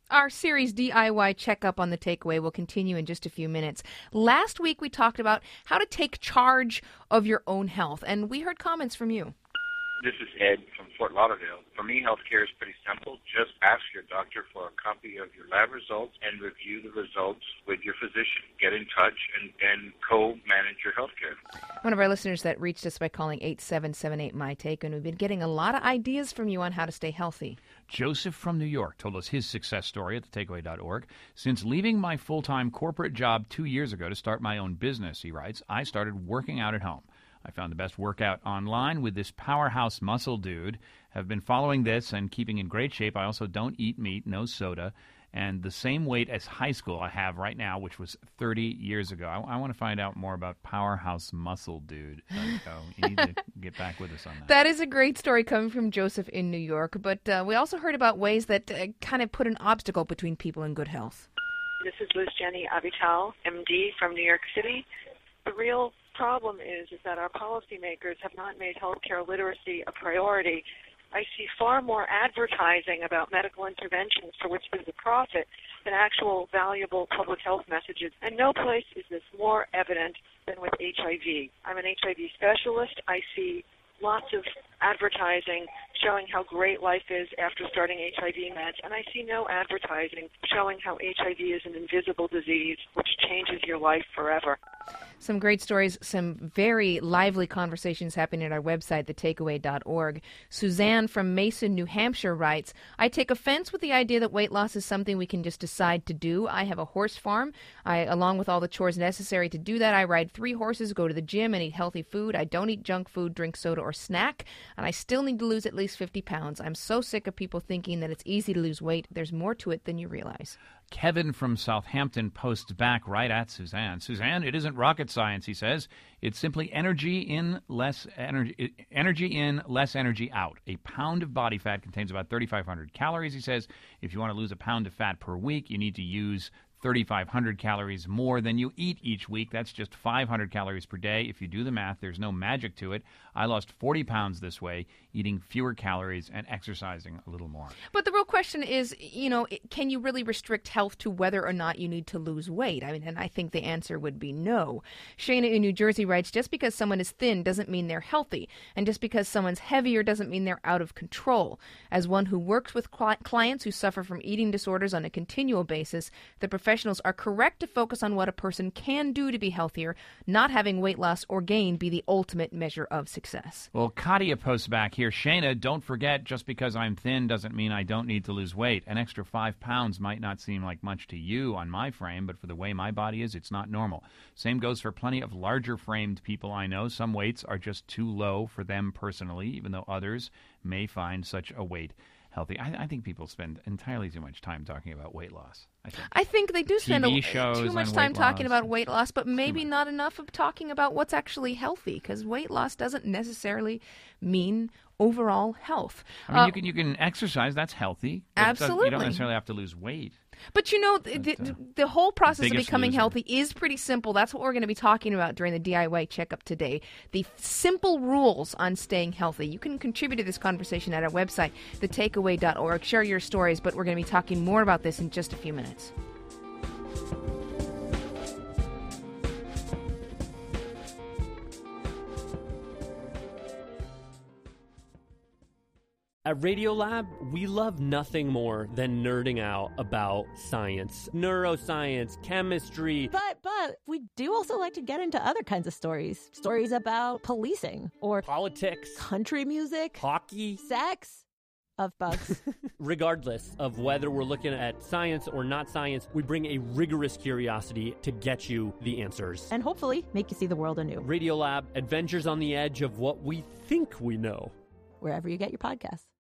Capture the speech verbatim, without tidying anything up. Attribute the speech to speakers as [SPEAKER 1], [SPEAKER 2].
[SPEAKER 1] Our series D I Y Checkup on the Takeaway will continue in just a few minutes. Last week we talked about how to take charge of your own health, and we heard comments from you.
[SPEAKER 2] This is Ed from Fort Lauderdale. For me, healthcare is pretty simple. Just ask your doctor for a copy of your lab results and review the results with your physician. Get in touch and, and co-manage your healthcare.
[SPEAKER 1] One of our listeners that reached us by calling eight seven seven eight, M Y Take, and we've been getting a lot of ideas from you on how to stay healthy.
[SPEAKER 3] Joseph from New York told us his success story at the takeaway dot org. Since leaving my full-time corporate job two years ago to start my own business, he writes, I started working out at home. I found the best workout online with this Powerhouse Muscle Dude. Have been following this and keeping in great shape. I also don't eat meat, no soda, and the same weight as high school I have right now, which was thirty years ago. I, I want to find out more about Powerhouse Muscle Dude. So you need to get back with us on that.
[SPEAKER 1] That is a great story coming from Joseph in New York, but uh, we also heard about ways that uh, kind of put an obstacle between people and good health.
[SPEAKER 4] This is Liz Jenny Avital, M D from New York City. The real problem is, is that our policymakers have not made healthcare literacy a priority. I see far more advertising about medical interventions for which there's a profit than actual valuable public health messages. And no place is this more evident than with H I V. I'm an H I V specialist. I see lots of advertising showing how great life is after starting H I V meds, and I see no advertising showing how H I V is an invisible disease which changes your life forever.
[SPEAKER 1] Some great stories, some very lively conversations happening at our website, the takeaway dot org. Suzanne from Mason, New Hampshire writes, I take offense with the idea that weight loss is something we can just decide to do. I have a horse farm. I, along with all the chores necessary to do that, I ride three horses, go to the gym, and eat healthy food. I don't eat junk food, drink soda, or snack, and I still need to lose at least fifty pounds. I'm so sick of people thinking that it's easy to lose weight. There's more to it than you realize.
[SPEAKER 3] Kevin from Southampton posts back right at Suzanne. Suzanne, it isn't rocket science, he says. It's simply energy in, less energy, energy in, less energy out. A pound of body fat contains about thirty-five hundred calories, he says. If you want to lose a pound of fat per week, you need to use thirty-five hundred calories more than you eat each week. That's just five hundred calories per day. If you do the math, there's no magic to it. I lost forty pounds this way, eating fewer calories and exercising a little more.
[SPEAKER 1] But the real question is, you know, can you really restrict health to whether or not you need to lose weight? I mean, and I think the answer would be no. Shana in New Jersey writes, just because someone is thin doesn't mean they're healthy. And just because someone's heavier doesn't mean they're out of control. As one who works with cli- clients who suffer from eating disorders on a continual basis, the professionals are correct to focus on what a person can do to be healthier, not having weight loss or gain be the ultimate measure of success.
[SPEAKER 3] Well, Katia posts back here, Shana, don't forget, just because I'm thin doesn't mean I don't need to lose weight. An extra five pounds might not seem like much to you on my frame, but for the way my body is, it's not normal. Same goes for plenty of larger-framed people I know. Some weights are just too low for them personally, even though others may find such a weight healthy. I, I think people spend entirely too much time talking about weight loss. I think,
[SPEAKER 1] I think they do spend a, too much time talking
[SPEAKER 3] loss.
[SPEAKER 1] about weight loss, but maybe not enough of talking about what's actually healthy, because weight loss doesn't necessarily mean overall health.
[SPEAKER 3] I mean,
[SPEAKER 1] uh,
[SPEAKER 3] you can you can exercise. That's healthy.
[SPEAKER 1] Absolutely.
[SPEAKER 3] You don't necessarily have to lose weight.
[SPEAKER 1] But, you know, the,
[SPEAKER 3] But, uh,
[SPEAKER 1] the, the whole process of becoming
[SPEAKER 3] loser.
[SPEAKER 1] healthy is pretty simple. That's what we're going to be talking about during the D I Y checkup today. The simple rules on staying healthy. You can contribute to this conversation at our website, the takeaway dot org. Share your stories, but we're going to be talking more about this in just a few minutes.
[SPEAKER 5] At Radiolab, we love nothing more than nerding out about science, neuroscience, chemistry.
[SPEAKER 6] But, but, we do also like to get into other kinds of stories. Stories about policing or
[SPEAKER 5] Politics,
[SPEAKER 6] country music,
[SPEAKER 5] hockey,
[SPEAKER 6] sex, of bugs.
[SPEAKER 5] Regardless of whether we're looking at science or not science, we bring a rigorous curiosity to get you the answers.
[SPEAKER 6] And hopefully make you see the world anew.
[SPEAKER 5] Radiolab, adventures on the edge of what we think we know.
[SPEAKER 6] Wherever you get your podcasts.